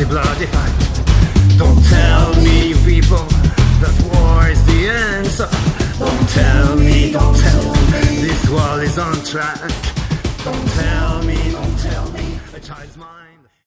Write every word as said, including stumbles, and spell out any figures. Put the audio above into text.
bloody fight. Don't tell me, you people, that war is the answer. Don't tell me, don't tell me, this war is on track. Don't tell me, don't tell me, a child's mind.